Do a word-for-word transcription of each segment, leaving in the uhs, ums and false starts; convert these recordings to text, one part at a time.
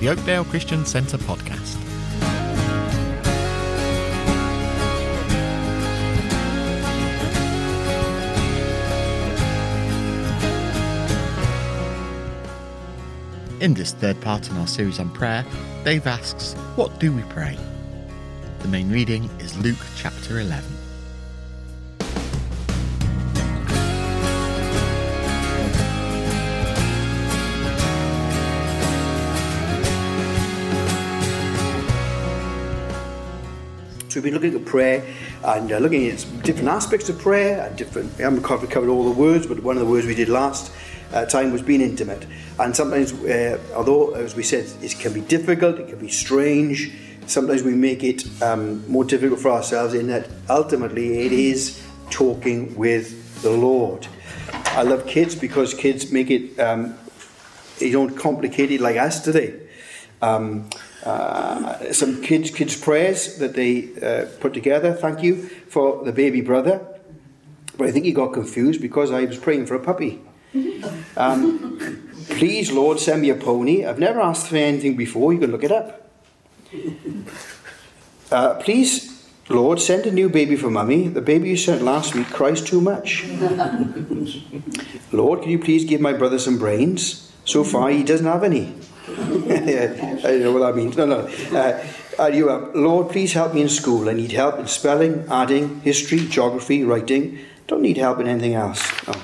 the Oakdale Christian Centre podcast. In this third part in our series on prayer, Dave asks, what do we pray? The main reading is Luke chapter eleven. So we've been looking at prayer and uh, looking at different aspects of prayer and different. We haven't covered, covered all the words, but one of the words we did last uh, time was being intimate. And sometimes, uh, although as we said, it can be difficult, it can be strange. Sometimes we make it um, more difficult for ourselves in that ultimately it is talking with the Lord. I love kids because kids make it. Um, they don't complicate it like us today. Um, Uh, some kids kids prayers that they uh, put together. Thank you for the baby brother, but I think he got confused because I was praying for a puppy. Um, please Lord, send me a pony. I've never asked for anything before. You can look it up. Uh, please Lord, send a new baby for mummy. The baby you sent last week cries too much. Lord, can you please give my brother some brains? So far he doesn't have any. Yeah, I know what that means. No, no. Uh, uh, you are, Lord, please help me in school. I need help in spelling, adding, history, geography, writing. Don't need help in anything else. Oh.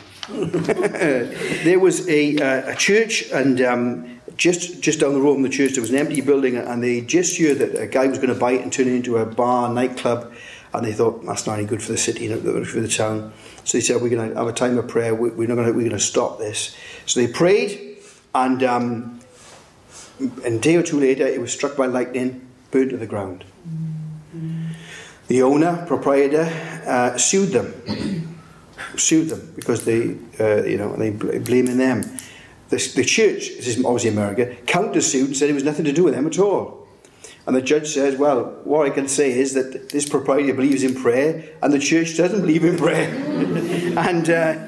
There was a, uh, a church, and um, just just down the road from the church, there was an empty building, and they just heard that a guy was going to buy it and turn it into a bar, nightclub, and they thought that's not any good for the city, not good for the town. So they said, we're going to have a time of prayer. We're not going to, we're going to stop this. So they prayed, and. Um, And a day or two later, it was struck by lightning, burned to the ground. The owner, proprietor, uh, sued them, sued them because they, uh, you know, they bl- blaming them. The, the church, this is obviously America, countersued and said it was nothing to do with them at all. And the judge says, well, what I can say is that this proprietor believes in prayer, and the church doesn't believe in prayer. and. Uh,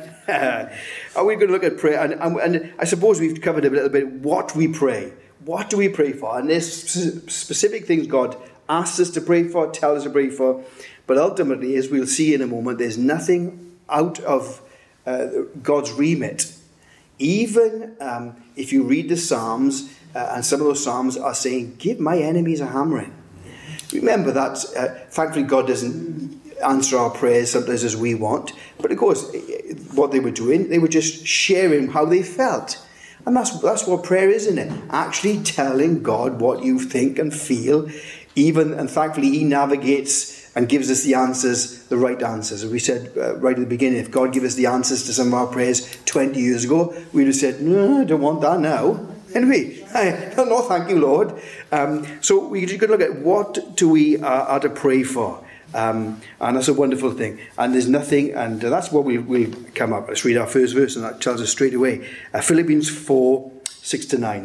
Are we going to look at prayer? And, and, and I suppose we've covered a little bit what we pray. What do we pray for? And there's specific things God asks us to pray for, tells us to pray for. But ultimately, as we'll see in a moment, there's nothing out of uh, God's remit. Even um, if you read the Psalms, uh, and some of those Psalms are saying, give my enemies a hammering. Remember that, uh, thankfully, God doesn't answer our prayers sometimes as we want. But of course, what they were doing, they were just sharing how they felt. And that's that's what prayer is, isn't it? Actually telling God what you think and feel. Even, and thankfully he navigates and gives us the answers, the right answers. As we said uh, right at the beginning, if God gave us the answers to some of our prayers twenty years ago, we'd have said, no, I don't want that now. Anyway, no, no, thank you, Lord. Um, so we could look at what do we uh, are to pray for. Um, and that's a wonderful thing. And there's nothing, and that's what we we'll come up. Let's read our first verse, and that tells us straight away. Uh, Philippians four, six to nine.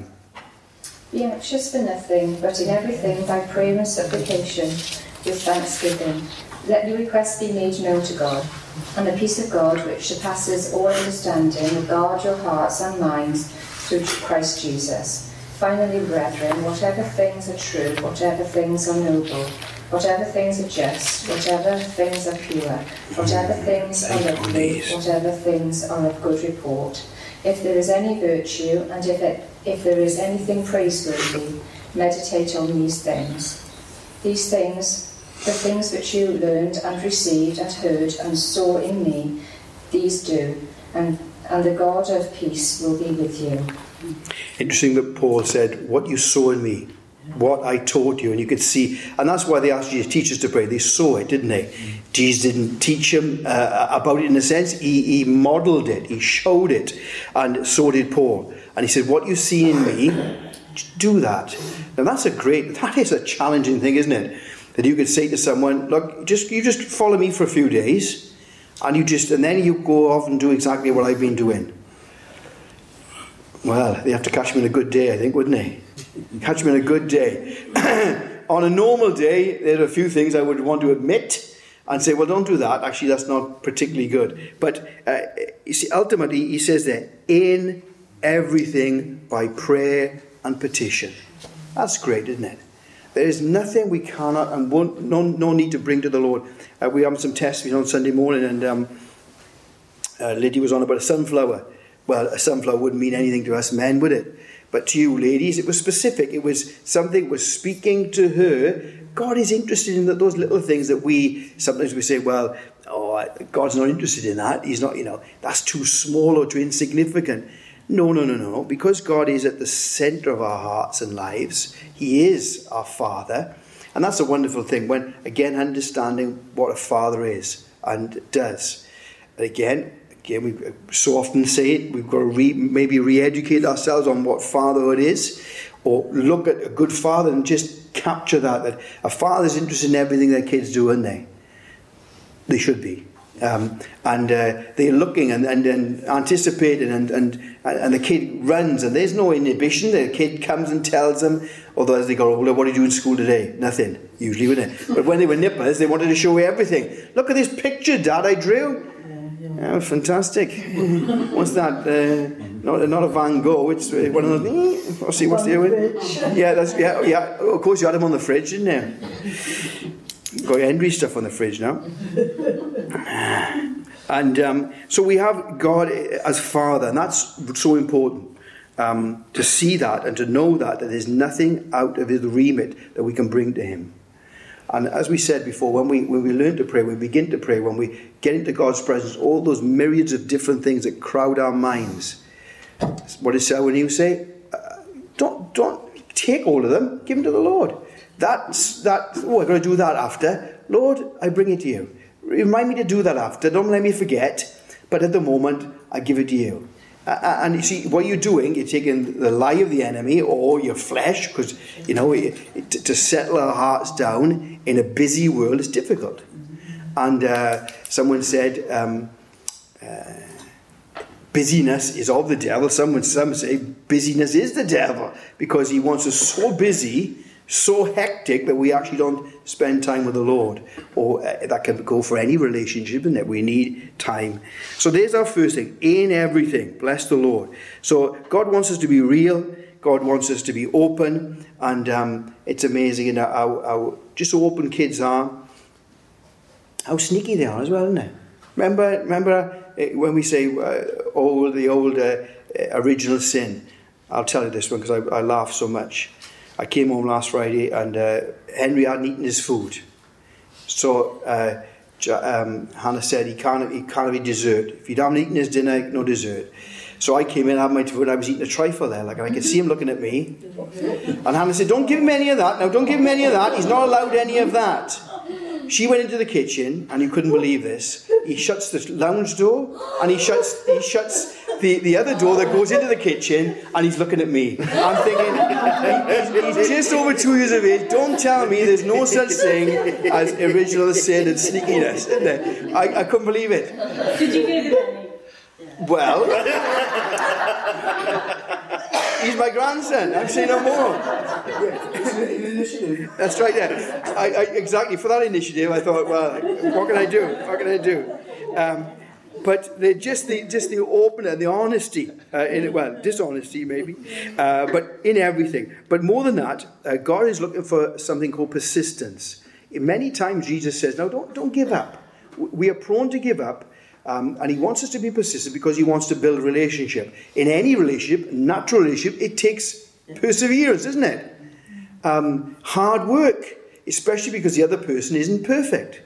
Be anxious for nothing, but in everything by prayer and supplication with thanksgiving. Let your requests be made known to God, and the peace of God, which surpasses all understanding, will guard your hearts and minds through Christ Jesus. Finally, brethren, whatever things are true, whatever things are noble, whatever things are just, whatever things are pure, whatever things are lovely, whatever things are of good report, if there is any virtue, and if it, if there is anything praiseworthy, meditate on these things. These things, the things which you learned and received and heard and saw in me, these do, and, and the God of peace will be with you. Interesting that Paul said, what you saw in me, what I taught you, and you could see, and that's why they asked Jesus, teach us to pray. They saw it, didn't they? Jesus didn't teach them uh, about it in a sense. He, he modelled it, he showed it, and so did Paul. And he said, what you see in me, do that. Now that's a great, that is a challenging thing, isn't it? That you could say to someone, look, just you just follow me for a few days, and you just, and then you go off and do exactly what I've been doing. Well, they have to catch me in a good day, I think, wouldn't they? Catch me in a good day. On a normal day, there are a few things I would want to admit and say, well, don't do that. Actually, that's not particularly good. But uh, you see, ultimately, he says there, in everything by prayer and petition. That's great, isn't it? There is nothing we cannot and won't, no, no need to bring to the Lord. Uh, we had some testimonies on Sunday morning, and um, uh, Lydia was on about a sunflower. Well, a sunflower wouldn't mean anything to us men, would it? But to you ladies, it was specific. It was something that was speaking to her. God is interested in those little things that we, sometimes we say, well, oh, God's not interested in that. He's not, you know, that's too small or too insignificant. No, no, no, no. Because God is at the centre of our hearts and lives, he is our Father. And that's a wonderful thing when, again, understanding what a father is and does. And again, again, we so often say it, we've got to re, maybe re-educate ourselves on what fatherhood is, or look at a good father and just capture that, that a father's interested in everything their kids do, aren't they? They should be. Um, and uh, they're looking and, and, and anticipating, and, and, and the kid runs, and there's no inhibition. The kid comes and tells them, although as they got older, what did you do in school today? Nothing, usually, wouldn't it? But when they were nippers, they wanted to show you everything. Look at this picture, Dad, I drew. Oh, fantastic. What's that? Uh, not, not a Van Gogh, it's one of those. I'll see what's there with. Yeah, that's, yeah, yeah. Of course, you had them on the fridge, didn't you? Got Henry stuff on the fridge now. And um, so we have God as Father, and that's so important, um, to see that and to know that, that there's nothing out of his remit that we can bring to him. And as we said before, when we when we learn to pray, we begin to pray, when we get into God's presence, all those myriads of different things that crowd our minds. What does when you say? Uh, don't don't take all of them. Give them to the Lord. That's that. Oh, I've got to do that after. Lord, I bring it to you. Remind me to do that after. Don't let me forget. But at the moment, I give it to you. Uh, and you see, what you're doing, you're taking the lie of the enemy or your flesh, because, you know, it, it, to settle our hearts down in a busy world is difficult. And uh, someone said, um, uh, busyness is of the devil. Someone, some say busyness is the devil, because he wants us so busy, so hectic, that we actually don't spend time with the Lord. Or uh, that can go for any relationship, isn't it? We need time. So there's our first thing. In everything, bless the Lord. So God wants us to be real. God wants us to be open. And um, it's amazing, you know, how, how just so open kids are, how sneaky they are as well, isn't it? Remember, remember when we say uh, oh, the old uh, original sin? I'll tell you this one because I, I laugh so much. I came home last Friday and uh, Henry hadn't eaten his food. So uh, um, Hannah said he can't, he can't have any dessert. If he hadn't eaten his dinner, no dessert. So I came in, I had my food, I was eating a trifle there, like, and I could see him looking at me. And Hannah said, don't give him any of that. No, don't give him any of that. He's not allowed any of that. She went into the kitchen, and you couldn't believe this. He shuts the lounge door, and he shuts he shuts the, the other door that goes into the kitchen, and he's looking at me. I'm thinking, he's, he's just over two years of age. Don't tell me there's no such thing as original sin and sneakiness, isn't there? I, I couldn't believe it. Did you give him any? Well, he's my grandson. I'm saying no more. That's right, yeah. I, I, exactly, for that initiative, I thought, well, what can I do? What can I do? Um, but the, just the just the open, the honesty, uh, in it, well, dishonesty maybe, uh, but in everything. But more than that, uh, God is looking for something called persistence. Many times Jesus says, no, don't, don't give up. We are prone to give up. Um, and he wants us to be persistent because he wants to build a relationship. In any relationship, natural relationship, it takes perseverance, isn't it? Um, hard work, especially because the other person isn't perfect.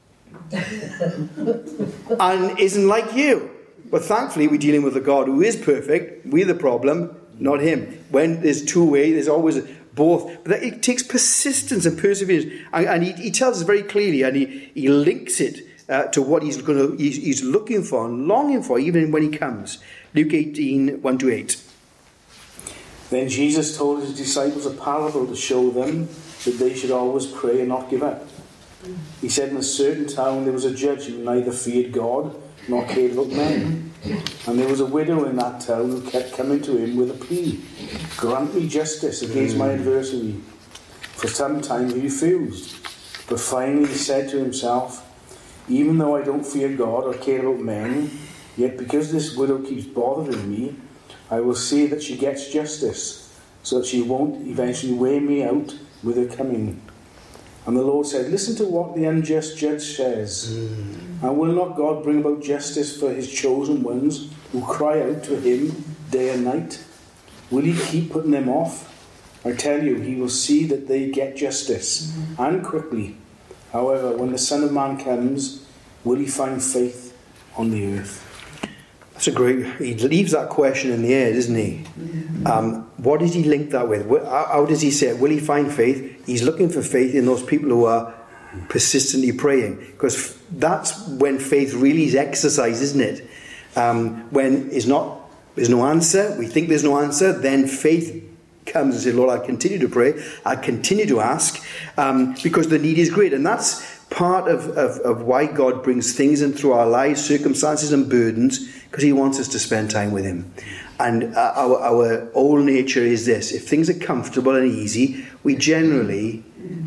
And isn't like you. But thankfully, we're dealing with a God who is perfect. We're the problem, not him. When there's two ways, there's always both. But it takes persistence and perseverance. And, and he, he tells us very clearly, and he, he links it Uh, to what he's going to, he's, he's looking for and longing for, even when he comes. Luke eighteen, one to eight. Then Jesus told his disciples a parable to show them that they should always pray and not give up. He said, in a certain town there was a judge who neither feared God nor cared about men. And there was a widow in that town who kept coming to him with a plea. Grant me justice against my adversary. For some time he refused. But finally he said to himself, even though I don't fear God or care about men, yet because this widow keeps bothering me, I will see that she gets justice, so that she won't eventually wear me out with her coming. And the Lord said, listen to what the unjust judge says. Mm. And will not God bring about justice for his chosen ones who cry out to him day and night? Will he keep putting them off? I tell you, he will see that they get justice, mm. and quickly. However, when the Son of Man comes, will he find faith on the earth? That's a great... He leaves that question in the air, doesn't he? Um, what does he link that with? How, how does he say, will he find faith? He's looking for faith in those people who are persistently praying. Because that's when faith really is exercised, isn't it? Um, when it's not, there's no answer, we think there's no answer, then faith comes and says, Lord, I continue to pray, I continue to ask, um, because the need is great. And that's part of, of, of why God brings things in through our lives, circumstances and burdens, because he wants us to spend time with him. And our, our old nature is this: if things are comfortable and easy, we generally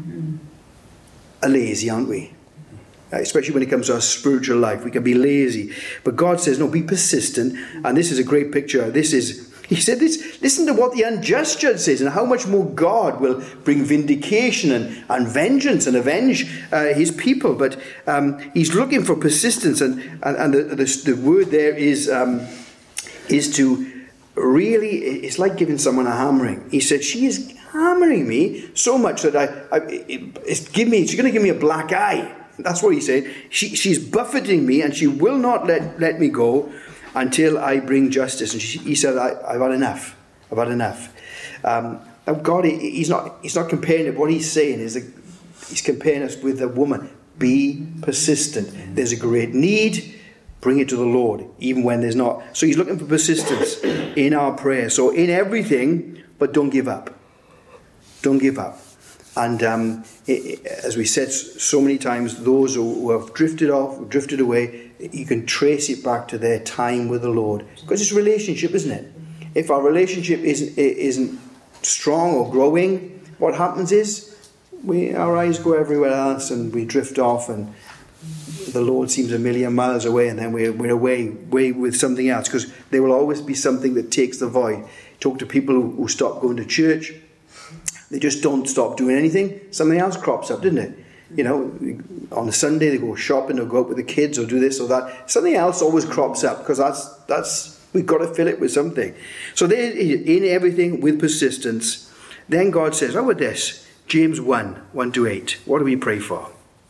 are lazy, aren't we? Especially when it comes to our spiritual life, we can be lazy. But God says, no, be persistent. And this is a great picture. This is, he said this, listen to what the unjust judge says, and how much more God will bring vindication and, and vengeance and avenge uh, his people. But um, he's looking for persistence. And, and, and the, the, the word there is, um, is to really, it's like giving someone a hammering. He said, she is hammering me so much that I, I it, it's give me, she's going to give me a black eye. That's what he said. She, she's buffeting me, and she will not let, let me go until I bring justice. And she, he said, I, I've had enough. I've had enough. Um, now God, he, he's not he's not comparing it. What he's saying is that he's comparing us with a woman. Be persistent. There's a great need. Bring it to the Lord, even when there's not. So he's looking for persistence in our prayer. So in everything, but don't give up. Don't give up. And um, it, it, as we said so many times, those who, who have drifted off, drifted away, you can trace it back to their time with the Lord. Because it's a relationship, isn't it? If our relationship isn't, isn't strong or growing, what happens is we our eyes go everywhere else and we drift off, and the Lord seems a million miles away, and then we're, we're away, away with something else. Because there will always be something that takes the void. Talk to people who, who stop going to church. They just don't stop doing anything. Something else crops up, doesn't it? You know, on a Sunday they go shopping or go out with the kids or do this or that. Something else always crops up, because that's that's we've got to fill it with something. So there, in everything with persistence. Then God says, how about this? James one, one to eight. What do we pray for?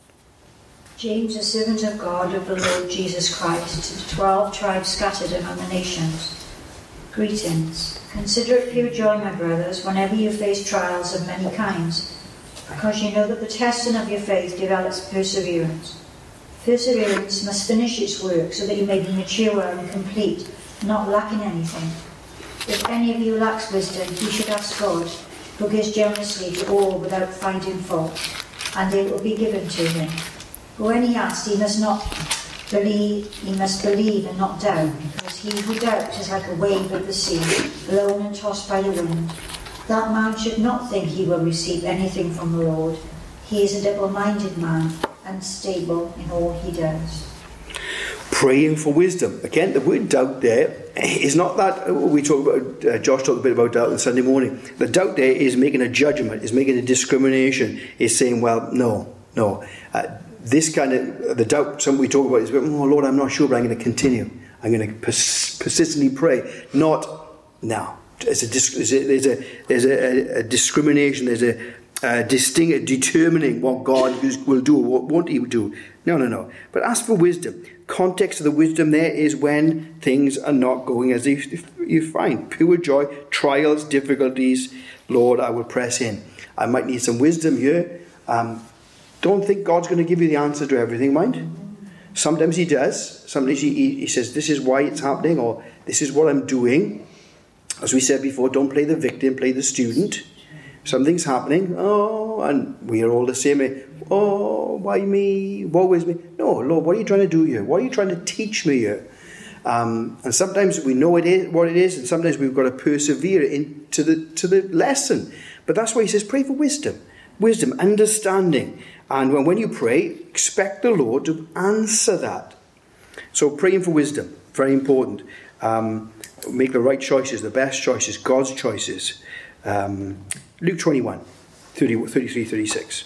James, a servant of God, of the Lord Jesus Christ, to the twelve tribes scattered among the nations. Greetings. Consider it pure joy, my brothers, whenever you face trials of many kinds, because you know that the testing of your faith develops perseverance. Perseverance must finish its work, so that you may be mature and complete, not lacking anything. If any of you lacks wisdom, he should ask God, who gives generously to all without finding fault, and it will be given to him. But when he asks, he must not believe, he must believe and not doubt, because he who doubts is like a wave of the sea, blown and tossed by the wind. That man should not think he will receive anything from the Lord. He is a double-minded man, unstable in all he does. Praying for wisdom. Again, the word doubt there is not that we talk about, uh, Josh talked a bit about doubt on Sunday morning. The doubt there is making a judgment, is making a discrimination, is saying, well, no, no. Uh, this kind of, the doubt, something we talk about is, oh Lord, I'm not sure, but I'm going to continue. I'm going to pers- persistently pray. Not, no. There's a, there's a, there's a, there's a, a discrimination, there's a, a distinct, determining what God will do or what won't he do. No, no, no. But ask for wisdom. Context of the wisdom there is when things are not going as you, you find. Pure joy, trials, difficulties. Lord, I will press in. I might need some wisdom here. Um, don't think God's going to give you the answer to everything, mind. Sometimes he does. Sometimes he, he says, this is why it's happening, or this is what I'm doing. As we said before, don't play the victim, play the student. Something's happening, oh, and we are all the same. Oh, why me? Woe is me. No, Lord, what are you trying to do here? What are you trying to teach me here? Um, and sometimes we know it is what it is, and sometimes we've got to persevere into the to the lesson. But that's why he says, pray for wisdom. Wisdom, understanding. And when, when you pray, expect the Lord to answer that. So praying for wisdom, very important. Um, make the right choices, the best choices, God's choices. Um, Luke twenty-one, thirty, thirty-three, thirty-six.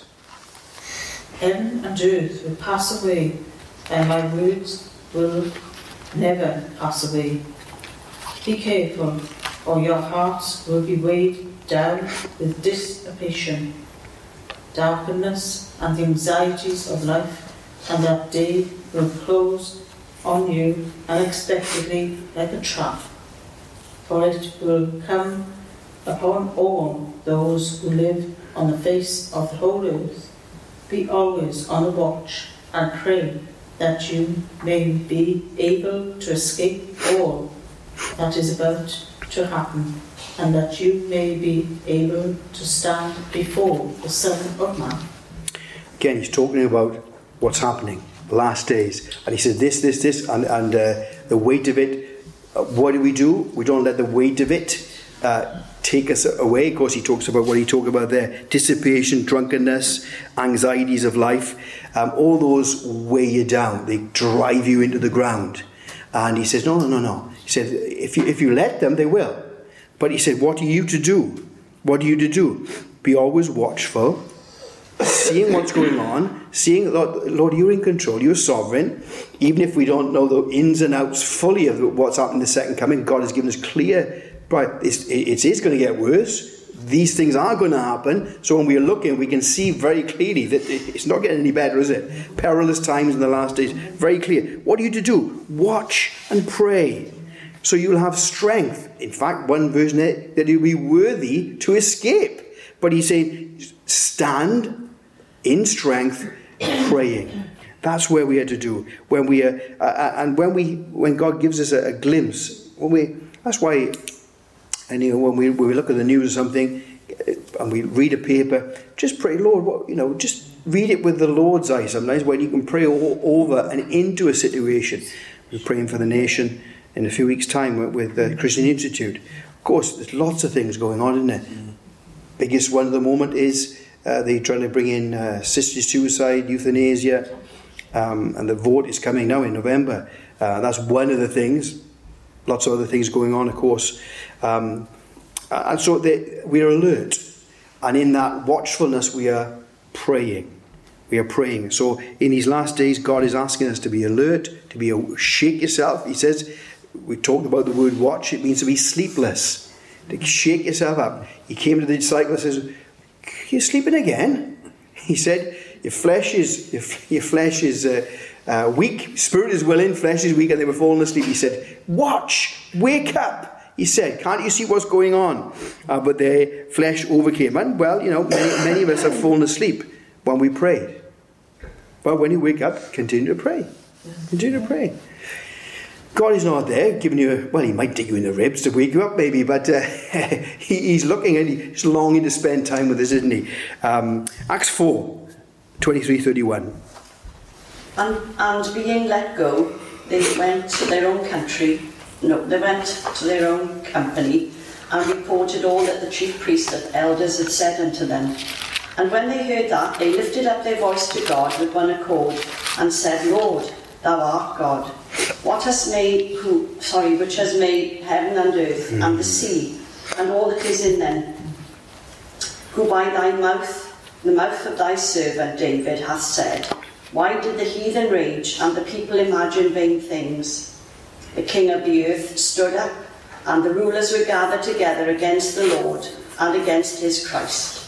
Heaven and earth will pass away, and my words will never pass away. Be careful, or your hearts will be weighed down with dissipation, darkness, and the anxieties of life, and that day will close on you unexpectedly like a trap. For it will come upon all those who live on the face of the whole earth. Be always on the watch and pray that you may be able to escape all that is about to happen, and that you may be able to stand before the Son of Man. Again, he's talking about what's happening, the last days. And he said this, this, this, and, and uh, the weight of it. Uh, what do we do? We don't let the weight of it uh, take us away. Of course, he talks about what he talked about there. Dissipation, drunkenness, anxieties of life. Um, all those weigh you down. They drive you into the ground. And he says, no, no, no, no. He said, if you, if you let them, they will. But he said, what are you to do? What are you to do? Be always watchful, seeing what's going on, seeing, Lord, Lord, you're in control, you're sovereign. Even if we don't know the ins and outs fully of what's happening in the second coming, God has given us clear, right, it's, it is going to get worse. These things are going to happen. So when we are looking, we can see very clearly that it's not getting any better, is it? Perilous times in the last days. Very clear. What are you to do? Watch and pray. So you'll have strength. In fact, one version there, that you'll be worthy to escape. But he's saying, stand in strength, praying. That's where we are to do. When we are, uh, and when we, when God gives us a, a glimpse, when we, that's why. And you know, when we when we look at the news or something, and we read a paper, just pray, Lord. What, you know, just read it with the Lord's eye. Sometimes when you can pray all over and into a situation. We're praying for the nation in a few weeks' time with the Christian Institute. Of course, there's lots of things going on, isn't there? Mm. Biggest one at the moment is uh, they're trying to bring in uh, assisted suicide, euthanasia, um, and the vote is coming now in November. Uh, that's one of the things. Lots of other things going on, of course. Um, and so they, we are alert. And in that watchfulness, we are praying. We are praying. So in these last days, God is asking us to be alert, to be shake yourself. He says, we talked about the word watch. It means to be sleepless. To shake yourself up. He came to the disciples and says, you're sleeping again? He said, your flesh is, your, your flesh is uh, uh, weak. Spirit is willing, flesh is weak. And they were falling asleep. He said, watch, wake up. He said, can't you see what's going on? Uh, but their flesh overcame. And well, you know, many, many of us have fallen asleep when we prayed. But when you wake up, continue to pray. Continue to pray. God is not there giving you, a, well, he might dig you in the ribs to wake you up maybe, but uh, he, he's looking and he's longing to spend time with us, isn't he? Um, Acts four, twenty-three thirty-one. And, and being let go, they went to their own country. No, they went to their own company and reported all that the chief priests and elders had said unto them. And when they heard that, they lifted up their voice to God with one accord and said, Lord, thou art God, what has made who sorry, which has made heaven and earth mm. and the sea and all that is in them, who by thy mouth, the mouth of thy servant David hath said, why did the heathen rage and the people imagine vain things? The king of the earth stood up, and the rulers were gathered together against the Lord and against his Christ.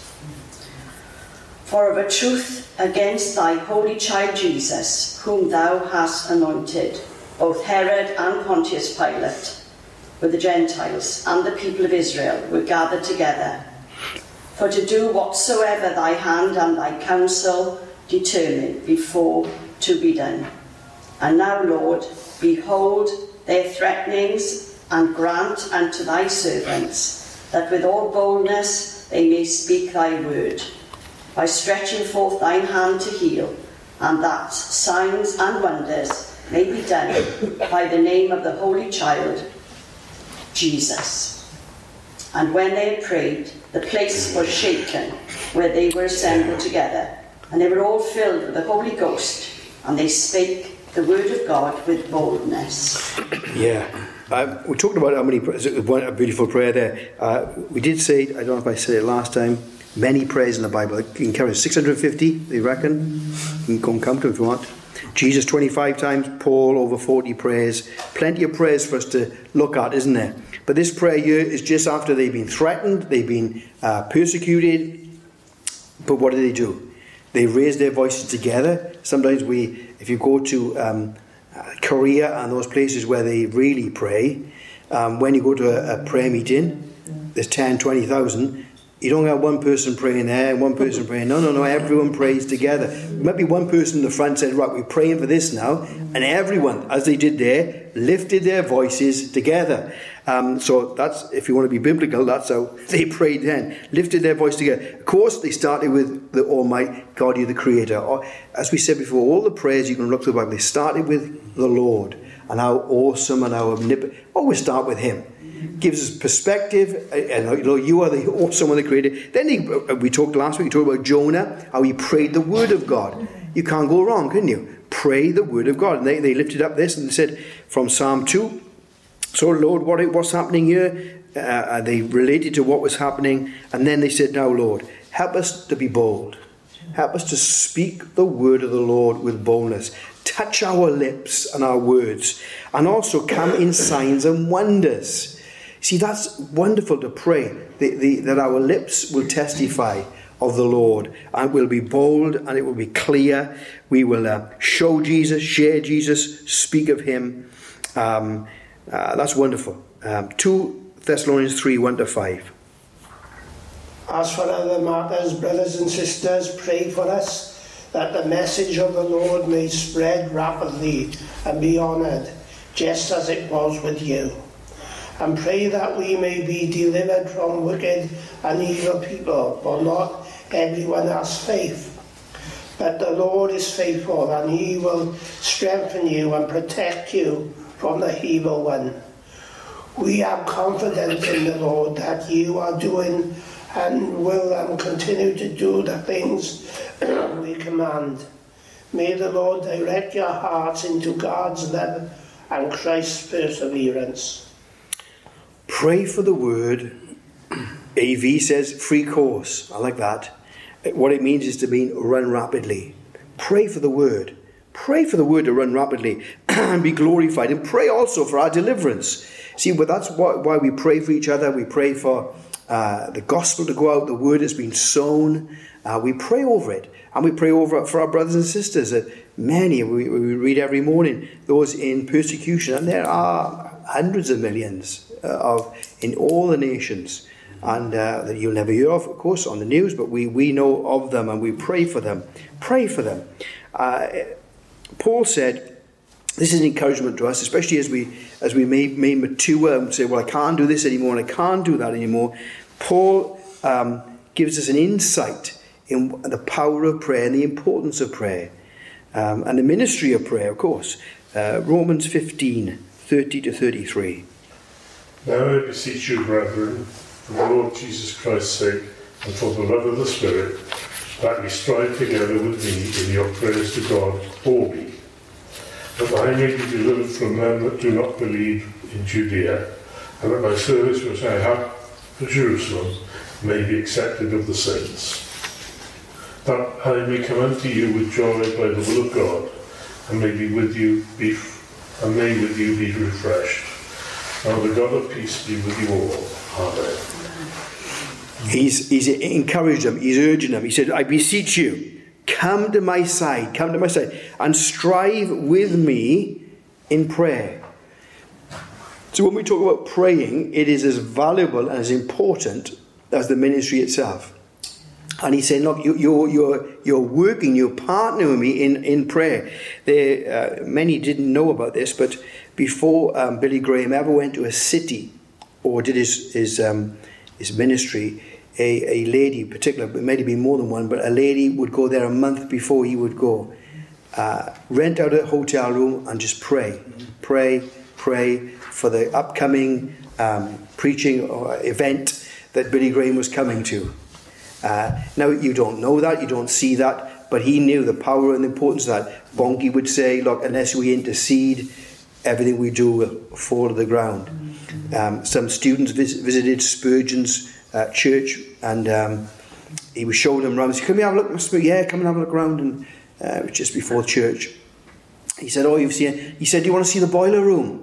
For of a truth against thy holy child Jesus, whom thou hast anointed, both Herod and Pontius Pilate, with the Gentiles and the people of Israel, were gathered together, for to do whatsoever thy hand and thy counsel determined before to be done. And now, Lord, behold their threatenings, and grant unto thy servants that with all boldness they may speak thy word, by stretching forth thine hand to heal, and that signs and wonders may be done by the name of the Holy Child, Jesus. And when they had prayed, the place was shaken where they were assembled together, and they were all filled with the Holy Ghost, and they spake the word of God with boldness. Yeah. Uh, we talked about how many prayers. It was one, a beautiful prayer there. Uh, we did say, I don't know if I said it last time, many prayers in the Bible. You can carry six hundred fifty, they reckon. You can go and count them if you want. Jesus twenty-five times, Paul over forty prayers. Plenty of prayers for us to look at, isn't there? But this prayer here is just after they've been threatened, they've been uh, persecuted. But what do they do? They raise their voices together. Sometimes we, if you go to um, Korea and those places where they really pray, um, when you go to a, a prayer meeting, there's ten, twenty thousand. You don't have one person praying there and one person praying. No, no, no, everyone prays together. Maybe one person in the front said, right, we're praying for this now. And everyone, as they did there, lifted their voices together. Um, so that's, if you want to be biblical, that's how they prayed then. Lifted their voice together. Of course, they started with the Almighty God, you the Creator. Or, as we said before, all the prayers you can look through the Bible, they started with the Lord. And how awesome and how omnipotent. Always start with Him. Gives us perspective, and you know, you are the awesome one that created. Then he, we talked last week, we talked about Jonah, how he prayed the word of God. You can't go wrong, can you? Pray the word of God. And they, they lifted up this and said from Psalm two, so Lord, what what's happening here? Uh, they related to what was happening, and then they said, now Lord, help us to be bold. Help us to speak the word of the Lord with boldness. Touch our lips and our words, and also come in signs and wonders. See, that's wonderful to pray, the, the, that our lips will testify of the Lord, and will be bold, and it will be clear. We will uh, show Jesus, share Jesus, speak of Him. Um, uh, that's wonderful. Um, two Thessalonians three, one to five. As for other matters, brothers and sisters, pray for us, that the message of the Lord may spread rapidly and be honoured, just as it was with you. And pray that we may be delivered from wicked and evil people, for not everyone has faith. But the Lord is faithful, and He will strengthen you and protect you from the evil one. We have confidence in the Lord that you are doing and will and continue to do the things we command. May the Lord direct your hearts into God's love and Christ's perseverance. Pray for the word. A V says free course. I like that. What it means is to mean run rapidly. Pray for the word. Pray for the word to run rapidly and be glorified. And pray also for our deliverance. See, but that's why, why we pray for each other. We pray for uh, the gospel to go out. The word has been sown. Uh, we pray over it. And we pray over it for our brothers and sisters. That many, we, we read every morning, those in persecution. And there are hundreds of millions Uh, of in all the nations, and uh, that you'll never hear of, of course, on the news, but we, we know of them, and we pray for them. Pray for them. Uh, Paul said, this is an encouragement to us, especially as we as we may, may mature and say, well, I can't do this anymore, and I can't do that anymore. Paul um, gives us an insight in the power of prayer and the importance of prayer, um, and the ministry of prayer, of course. Uh, Romans fifteen, thirty to thirty-three. Now I beseech you, brethren, for the Lord Jesus Christ's sake, and for the love of the Spirit, that ye strive together with me in your prayers to God for me, that I may be delivered from them that do not believe in Judea, and that my service which I have for Jerusalem may be accepted of the saints, that I may come unto you with joy by the will of God, and may be with you be and may with you be refreshed. Now the God of peace be with you all. Amen. He's, he's encouraged them. He's urging them. He said, I beseech you, come to my side, come to my side, and strive with me in prayer. So when we talk about praying, it is as valuable and as important as the ministry itself. And he's saying, look, you, you're, you're, you're working, you're partnering with me in, in prayer. There, uh, many didn't know about this, but before um, Billy Graham ever went to a city or did his his, um, his ministry, a, a lady in particular, it may have been more than one, but a lady would go there a month before he would go, uh, rent out a hotel room and just pray, pray, pray for the upcoming um, preaching or event that Billy Graham was coming to. Uh, now, you don't know that, you don't see that, but he knew the power and the importance of that. Bonnke would say, look, unless we intercede, everything we do will fall to the ground. Um, some students vis- visited Spurgeon's uh, church, and um, he was showing them around. He said, come here, have a look, Mister Yeah, come and have a look around. And uh, it was just before church. He said, oh, you've seen, he said, do you want to see the boiler room?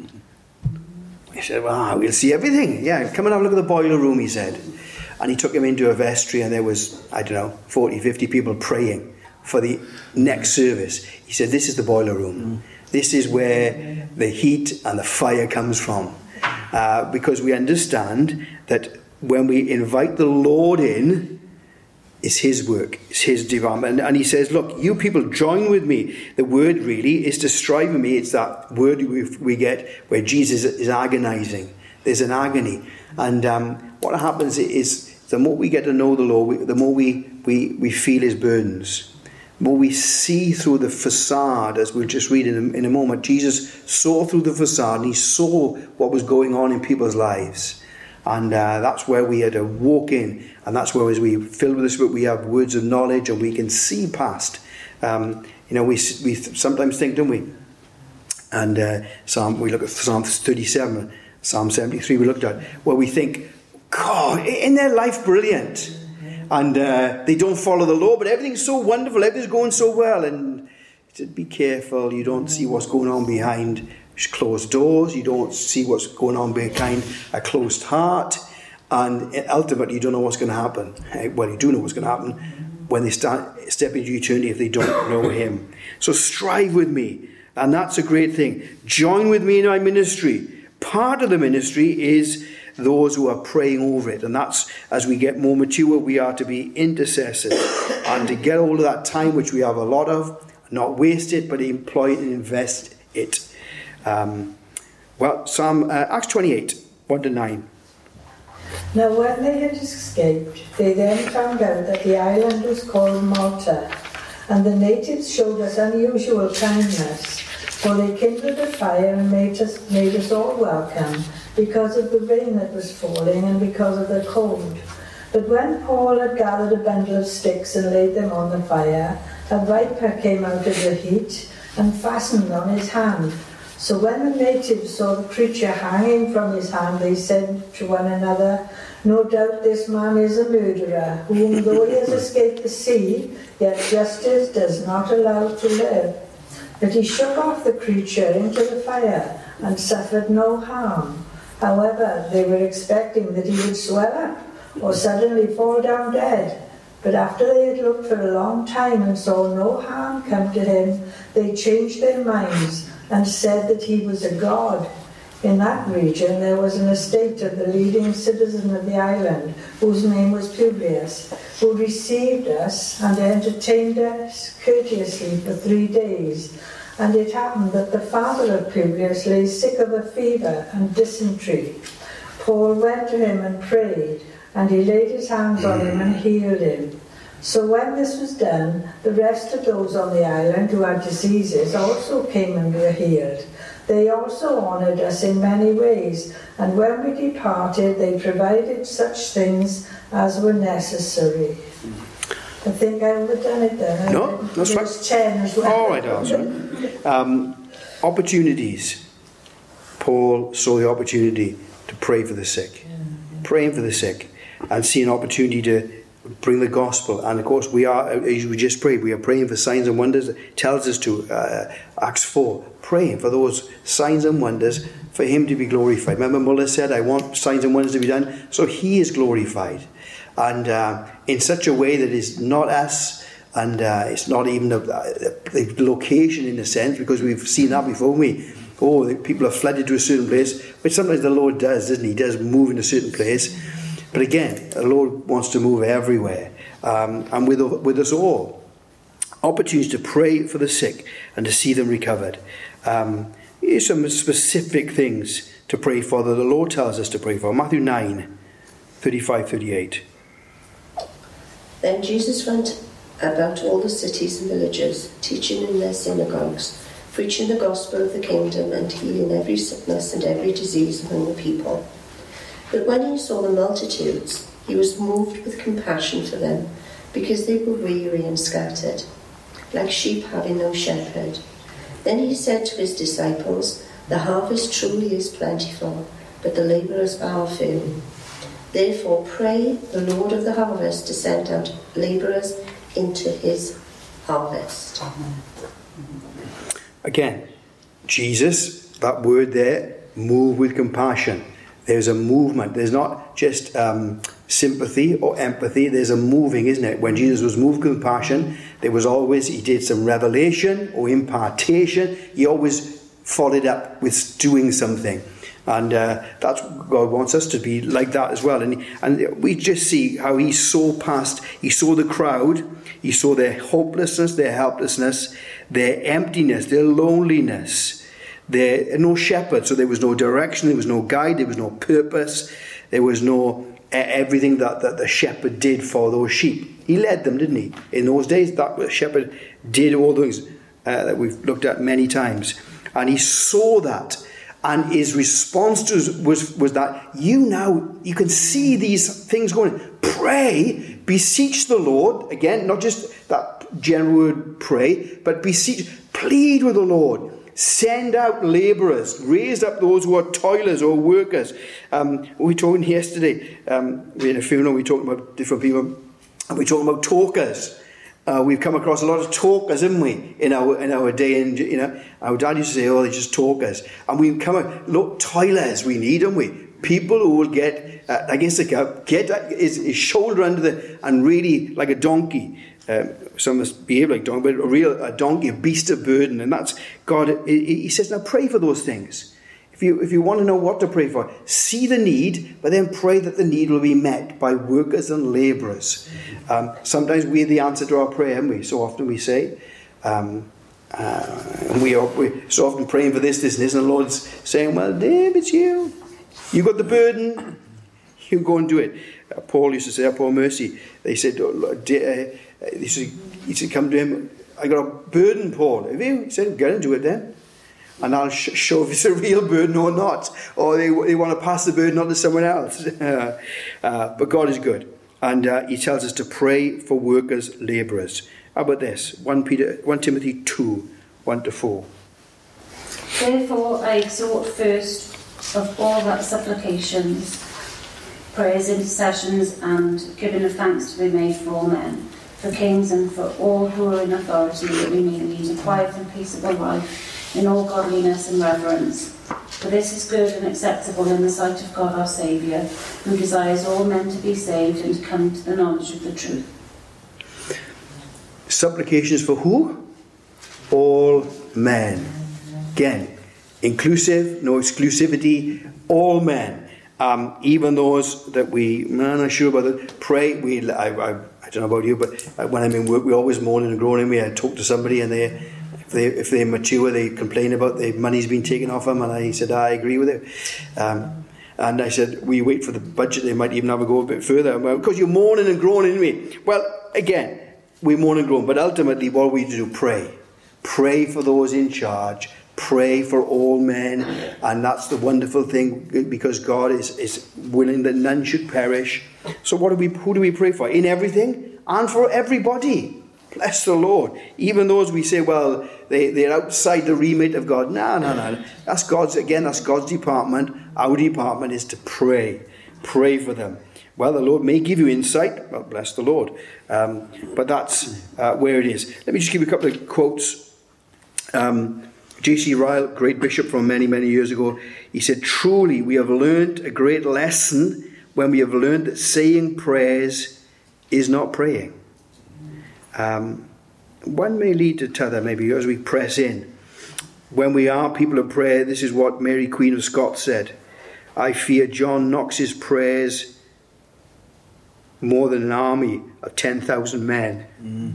He said, well, we'll see everything. Yeah, come and have a look at the boiler room, he said. And he took him into a vestry, and there was, I don't know, forty, fifty people praying for the next service. He said, this is the boiler room. Mm. This is where the heat and the fire comes from. Uh, because we understand that when we invite the Lord in, it's his work, it's his divine. And, and he says, look, you people join with me. The word really is to strive with me. It's that word we, we get where Jesus is agonizing. There's an agony. And um, what happens is, the more we get to know the Lord, we, the more we, we, we feel his burdens. The more we see through the facade, as we'll just read in a, in a moment. Jesus saw through the facade, and he saw what was going on in people's lives. And uh, that's where we had to walk in. And that's where, as we fill with the Spirit, we have words of knowledge, and we can see past. Um, you know, we we sometimes think, don't we? And uh, Psalm, we look at Psalm thirty-seven, Psalm seventy-three. We looked at where we think, God, in their life, brilliant, and uh, they don't follow the law, but everything's so wonderful, everything's going so well. And to be careful, you don't see what's going on behind closed doors. You don't see what's going on behind a closed heart. And ultimately, you don't know what's going to happen. Well, you do know what's going to happen when they start step into eternity if they don't know him. So strive with me. And that's a great thing. Join with me in my ministry. Part of the ministry is those who are praying over it. And that's, as we get more mature, we are to be intercessors. And to get all of that time, which we have a lot of, not waste it, but employ it and invest it. Um, well, Psalm, uh, Acts twenty-eight, one to nine. Now when they had escaped, they then found out that the island was called Malta, and the natives showed us unusual kindness, for they kindled a fire and made us, made us all welcome, because of the rain that was falling and because of the cold. But when Paul had gathered a bundle of sticks and laid them on the fire, a viper came out of the heat and fastened on his hand. So when the natives saw the creature hanging from his hand, they said to one another, no doubt this man is a murderer, whom though he has escaped the sea, yet justice does not allow to live. But he shook off the creature into the fire and suffered no harm. However, they were expecting that he would swell up or suddenly fall down dead. But after they had looked for a long time and saw no harm come to him, they changed their minds and said that he was a god. In that region there was an estate of the leading citizen of the island, whose name was Publius, who received us and entertained us courteously for three days. And it happened that the father of Publius lay sick of a fever and dysentery. Paul went to him and prayed, and he laid his hands on him and healed him. So when this was done, the rest of those on the island who had diseases also came and were healed. They also honoured us in many ways, and when we departed, they provided such things as were necessary. I think I overdone it then. No, that's right. There's ten as well. All right, also. Um, opportunities. Paul saw the opportunity to pray for the sick. Praying for the sick. And see an opportunity to bring the gospel. And of course, we are, as we just prayed, we are praying for signs and wonders. It tells us to, uh, Acts four, praying for those signs and wonders for him to be glorified. Remember, Muller said, I want signs and wonders to be done, so he is glorified. And uh, in such a way that is not us, and uh, it's not even the, the location in a sense, because we've seen that before, we oh, the people are flooded to a certain place, which sometimes the Lord does, doesn't he? He does move in a certain place. But again, the Lord wants to move everywhere, um, and with, with us all. Opportunities to pray for the sick and to see them recovered. Um, here's some specific things to pray for that the Lord tells us to pray for. Matthew nine, thirty-five, thirty-eight. Then Jesus went about all the cities and villages, teaching in their synagogues, preaching the gospel of the kingdom and healing every sickness and every disease among the people. But when he saw the multitudes, he was moved with compassion for them, because they were weary and scattered, like sheep having no shepherd. Then he said to his disciples, "The harvest truly is plentiful, but the labourers are few. Therefore pray the Lord of the harvest to send out labourers into his harvest." Again, Jesus, that word there, move with compassion. There's a movement. There's not just um, sympathy or empathy. There's a moving, isn't it? When Jesus was moved with compassion, there was always, he did some revelation or impartation. He always followed up with doing something. And uh, that's God wants us to be like that as well. And, and we just see how he saw past, he saw the crowd, he saw their hopelessness, their helplessness, their emptiness, their loneliness. There was no shepherd, so there was no direction, there was no guide, there was no purpose, there was no uh, everything that, that the shepherd did for those sheep. He led them, didn't he? In those days, that shepherd did all those uh, that we've looked at many times. And he saw that. And his response to us was, was that you now, you can see these things going. Pray, beseech the Lord. Again, not just that general word pray, but beseech, plead with the Lord. Send out labourers. Raise up those who are toilers or workers. Um, we were talking yesterday, um, we had a funeral, we were talking about different people, and we were talking about talkers. Uh, we've come across a lot of talkers, haven't we, in our in our day? And you know, our dad used to say, "Oh, they're just talkers." And we've come, look, toilers. We need them. We people who will get, uh, I guess, like get his, his shoulder under the and really like a donkey. Um, some must behave like donkey, but a real a donkey, a beast of burden, and that's God. He, he says, now pray for those things. If you if you want to know what to pray for, see the need, but then pray that the need will be met by workers and labourers. Um, sometimes we're the answer to our prayer, haven't we? So often we say, um, uh, and we are we're so often praying for this, this, and this, and the Lord's saying, "Well, Dave, it's you. You got the burden. You go and do it." Uh, Paul used to say, "Paul Mercy." They said, oh, Lord, uh, he said, he said, "Come to him. I got a burden, Paul." Have you? He said, "Get into it then. And I'll sh- show if it's a real burden or not. Or they, they want to pass the burden on to someone else." uh, but God is good. And uh, he tells us to pray for workers, labourers. How about this? First Peter, First Timothy two, one to four. "Therefore I exhort first of all that supplications, prayers, intercessions, and giving of thanks to be made for all men, for kings and for all who are in authority, that we may lead a quiet and peaceable life, in all godliness and reverence. For this is good and acceptable in the sight of God our Saviour, who desires all men to be saved and to come to the knowledge of the truth." Supplications for who? All men. Again, inclusive, no exclusivity, all men. Um, even those that we, I'm not sure about it, pray, we, I, I, I don't know about you, but when I'm in work, we always moaning and groaning. We talk to somebody and they They, if they're mature, they complain about the money's been taken off them, and I said, I agree with it. Um, and I said, we wait for the budget, they might even have a go a bit further. Well, because you're moaning and groaning, me. Well, again, we moan and groan, but ultimately what we do, pray. Pray for those in charge. Pray for all men. And that's the wonderful thing, because God is, is willing that none should perish. So what do we? Who do we pray for? In everything and for everybody. Bless the Lord. Even those we say, well, they, they're outside the remit of God. No, no, no. That's God's, again, that's God's department. Our department is to pray. Pray for them. Well, the Lord may give you insight. Well, bless the Lord. Um, but that's uh, where it is. Let me just give you a couple of quotes. Um, J C Ryle, great bishop from many, many years ago, he said, "Truly, we have learned a great lesson when we have learned that saying prayers is not praying." Um, one may lead to t'other, maybe, as we press in. When we are people of prayer, this is what Mary Queen of Scots said: "I fear John Knox's prayers more than an army of ten thousand men."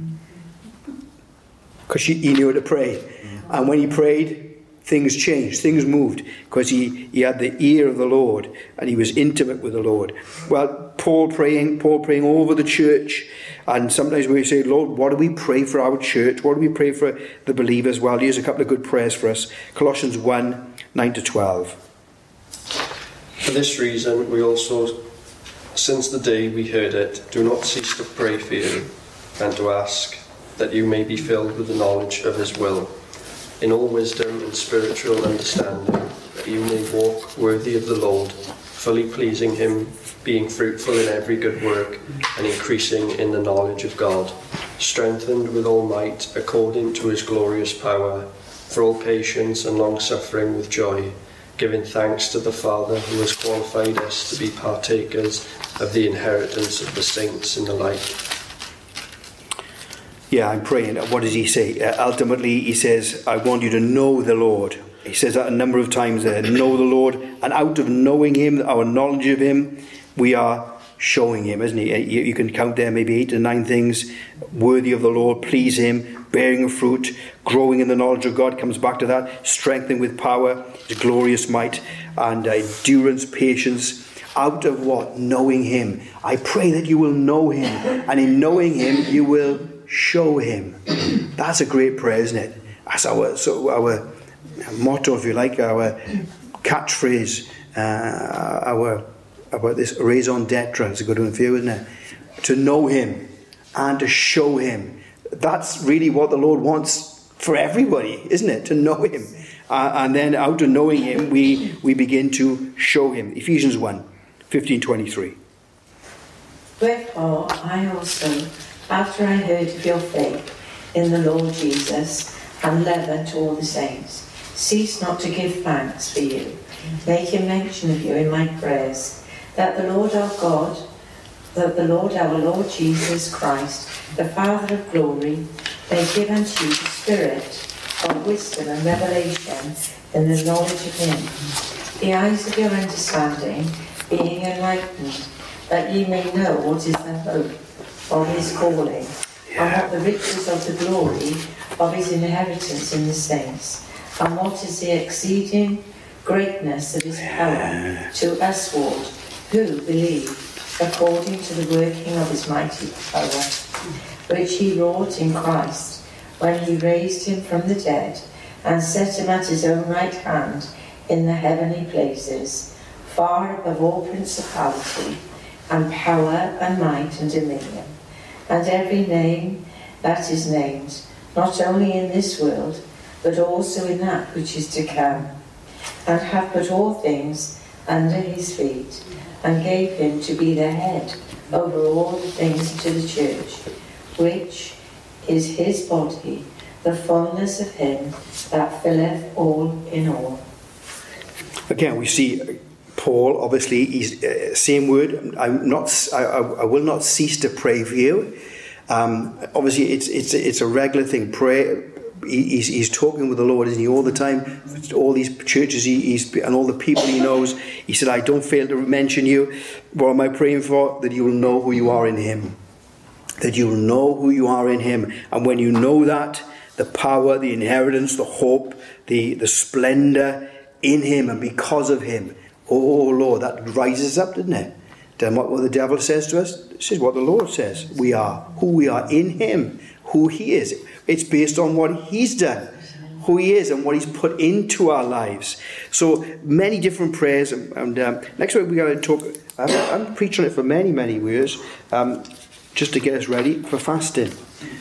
Because mm. he knew how to pray. Mm. And when he prayed, things changed, things moved, because he, he had the ear of the Lord, and he was intimate with the Lord. Well, Paul praying, Paul praying over the church. And sometimes we say, Lord, what do we pray for our church? What do we pray for the believers? Well, here's a couple of good prayers for us. Colossians one, nine to twelve. "For this reason we also, since the day we heard it, do not cease to pray for you, and to ask that you may be filled with the knowledge of his will, in all wisdom and spiritual understanding, that you may walk worthy of the Lord, fully pleasing him, being fruitful in every good work, and increasing in the knowledge of God, strengthened with all might according to his glorious power, for all patience and long-suffering with joy, giving thanks to the Father who has qualified us to be partakers of the inheritance of the saints in the light. Yeah, I'm praying. What does he say? Uh, ultimately, he says, I want you to know the Lord. He says that a number of times there, know the Lord. And out of knowing him, our knowledge of him, we are showing him, isn't he? You, you can count there maybe eight to nine things. Worthy of the Lord, please him, bearing of fruit, growing in the knowledge of God, comes back to that, strengthened with power, his glorious might, and uh, endurance, patience. Out of what? Knowing him. I pray that you will know him, and in knowing him, you will show him. That's a great prayer, isn't it? That's our so our motto, if you like, our catchphrase, uh, our about this raison d'etre. It's a good one for you, isn't it? To know him and to show him. That's really what the Lord wants for everybody, isn't it? To know him, uh, and then out of knowing him, we we begin to show him. Ephesians one, fifteen, twenty-three. Wherefore I also, after I heard of your faith in the Lord Jesus and love unto all the saints, cease not to give thanks for you, making mention of you in my prayers, that the Lord our God, that the Lord our Lord Jesus Christ, the Father of glory, may give unto you the spirit of wisdom and revelation in the knowledge of him, the eyes of your understanding being enlightened, that ye may know what is the hope of his calling, and what the riches of the glory of his inheritance in the saints, and what is the exceeding greatness of his power to usward who believe, according to the working of his mighty power, which he wrought in Christ, when he raised him from the dead, and set him at his own right hand in the heavenly places, far above all principality, and power, and might, and dominion, and every name that is named, not only in this world, but also in that which is to come, and hath put all things under his feet, and gave him to be the head over all the things to the church, which is his body, the fullness of him that filleth all in all. Again, we see Paul, obviously, he's uh, same word. I'm not. I, I will not cease to pray for you. Um, obviously, it's it's it's a regular thing. Pray. He, he's he's talking with the Lord, isn't he, all the time? All these churches, he, he's and all the people he knows. He said, "I don't fail to mention you. What am I praying for? That you will know who you are in Him. That you will know who you are in Him. And when you know that, the power, the inheritance, the hope, the the splendor in Him, and because of Him." Oh Lord, that rises up, doesn't it? Then what, what the devil says to us? This is what the Lord says. We are who we are in Him, who He is. It's based on what He's done, who He is, and what He's put into our lives. So many different prayers. And, and um, next week we're going to talk. I'm, I'm preaching it for many, many years, um, just to get us ready for fasting.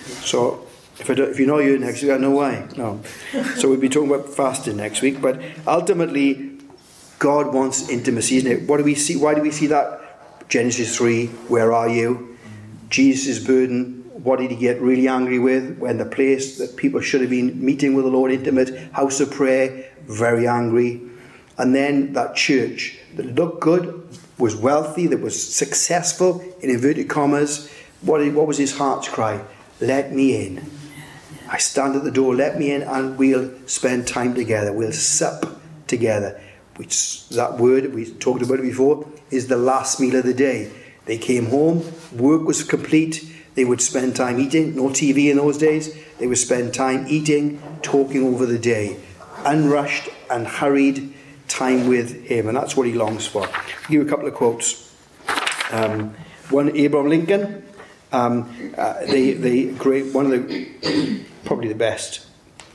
So if I don't, if you know you next week, I know why. No. So we'll be talking about fasting next week. But ultimately, God wants intimacy, isn't it? What do we see? Why do we see that? Genesis three, where are you? Jesus' burden, what did he get really angry with? When the place that people should have been meeting with the Lord, intimate, house of prayer, very angry. And then that church that looked good, was wealthy, that was successful, in inverted commas. What, what was his heart's cry? Let me in. I stand at the door, let me in, and we'll spend time together. We'll sup together. Which that word, we talked about it before, is the last meal of the day. They came home, work was complete, they would spend time eating, no T V in those days, they would spend time eating, talking over the day, unrushed and hurried time with Him, and that's what He longs for. I'll give you a couple of quotes. Um, one, Abraham Lincoln, um, uh, the, the great, one of the, probably the best.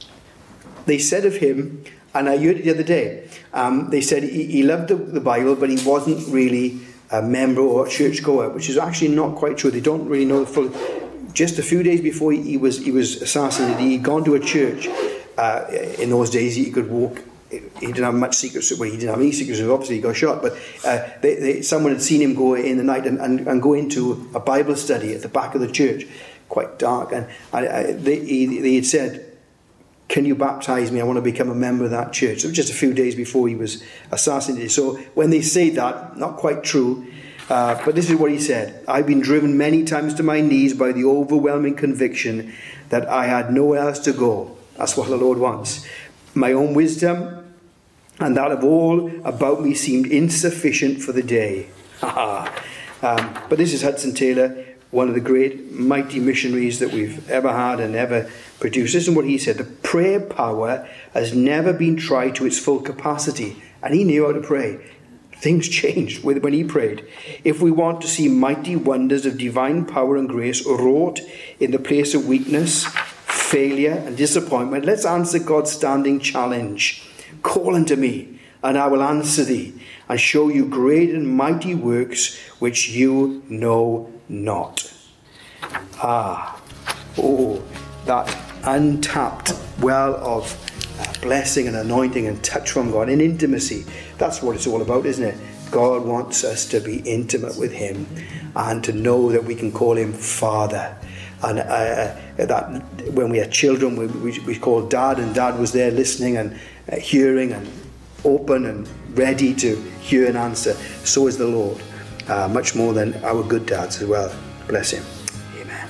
They said of him, and I heard it the other day, um, they said he, he loved the, the Bible, but he wasn't really a member or a churchgoer, which is actually not quite true. They don't really know the full just a few days before he was he was assassinated, he'd gone to a church. Uh, in those days, he could walk. He didn't have much secrets. Well, he didn't have any secrets. Obviously, he got shot. But uh, they, they, someone had seen him go in the night and, and, and go into a Bible study at the back of the church, quite dark. And I, I, they, he, they had said, "Can you baptize me? I want to become a member of that church." It was just a few days before he was assassinated. So when they say that, not quite true. Uh, but this is what he said: "I've been driven many times to my knees by the overwhelming conviction that I had nowhere else to go." That's what the Lord wants. "My own wisdom and that of all about me seemed insufficient for the day." um, but this is Hudson Taylor, one of the great mighty missionaries that we've ever had and ever produced. Listen to what he said: "The prayer power has never been tried to its full capacity." And he knew how to pray. Things changed when he prayed. "If we want to see mighty wonders of divine power and grace wrought in the place of weakness, failure and disappointment, let's answer God's standing challenge. Call unto me, and I will answer thee, and show you great and mighty works which you know not." Ah, oh, that untapped well of uh, blessing and anointing and touch from God and intimacy. That's what it's all about, isn't it? God wants us to be intimate with him and to know that we can call him Father. And uh, that when we are children, we, we, we called Dad, and Dad was there listening and uh, hearing and open and ready to hear and answer. So is the Lord, uh, much more than our good dads as well. Bless him. Amen.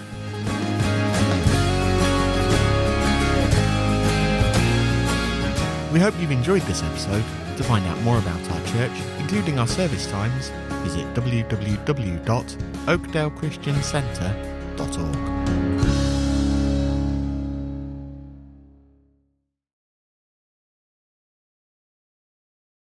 We hope you've enjoyed this episode. To find out more about our church, including our service times, visit w w w dot oakdale christian centre dot org.